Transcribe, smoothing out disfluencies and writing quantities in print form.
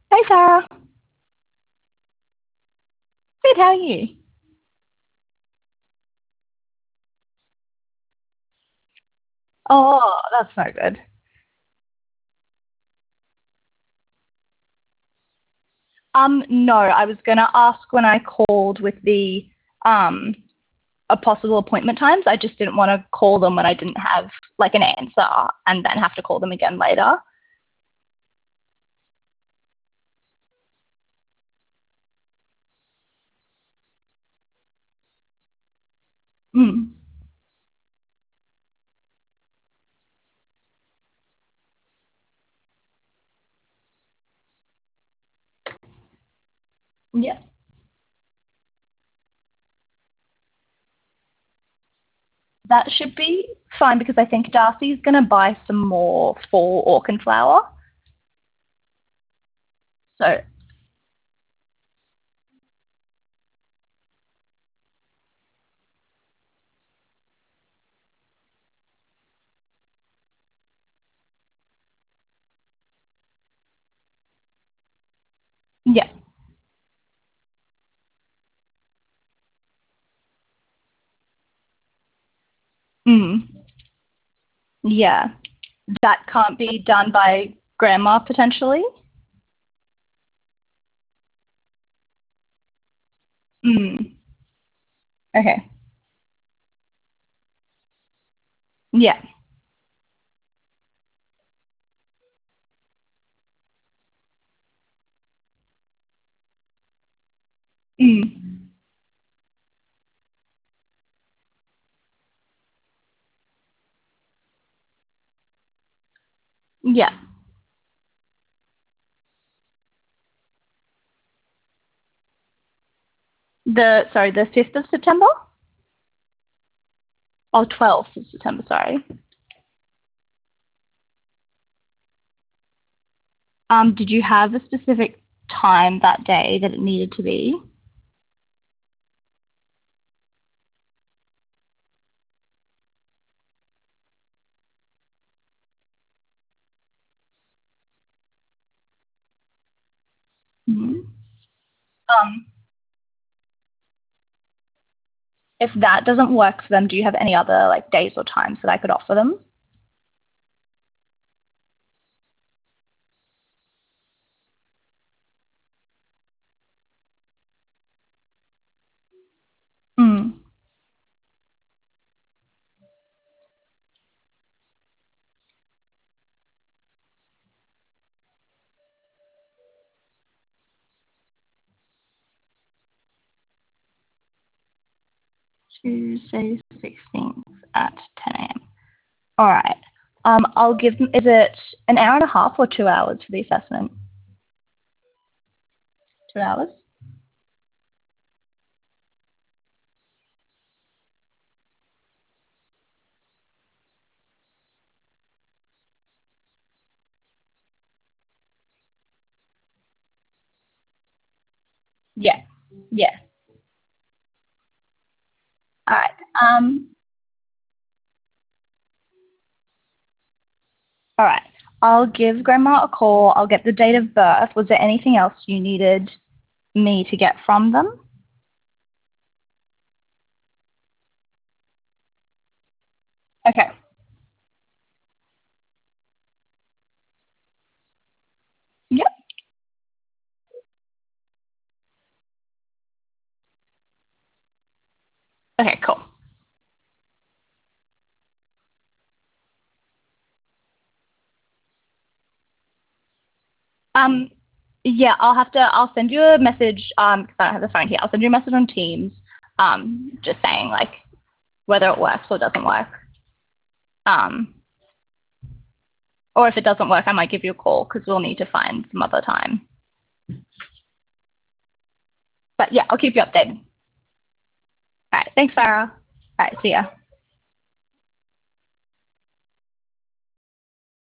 Hey Sarah, good. How are you? Oh, that's no good. No, I was gonna ask when I called with the um a possible appointment times. I just didn't want to call them when I didn't have like an answer and then have to call them again later. Mm. Yeah, that should be fine because I think Darcy's gonna buy some more for orchid flower. So yeah. Mm. Yeah. That can't be done by grandma potentially. Mm. Okay. Yeah. Mm. Yeah. The 5th of September? Oh, 12th of September, sorry. Did you have a specific time that day that it needed to be? Mhm. Um, if that doesn't work for them, do you have any other like days or times that I could offer them? Mm. Tuesday 16th at 10 a.m. All right. I'll give them, is it an hour and a half or 2 hours for the assessment? 2 hours? Yeah. Yeah. All right. All right. I'll give grandma a call. I'll get the date of birth. Was there anything else you needed me to get from them? Okay. Yep. Okay, cool. Um, yeah, I'll send you a message, 'cause I don't have the phone here. I'll send you a message on Teams, just saying like whether it works or doesn't work. Um, or if it doesn't work, I might give you a call because we'll need to find some other time. But yeah, I'll keep you updated. All right. Thanks, Sarah. All right. See ya.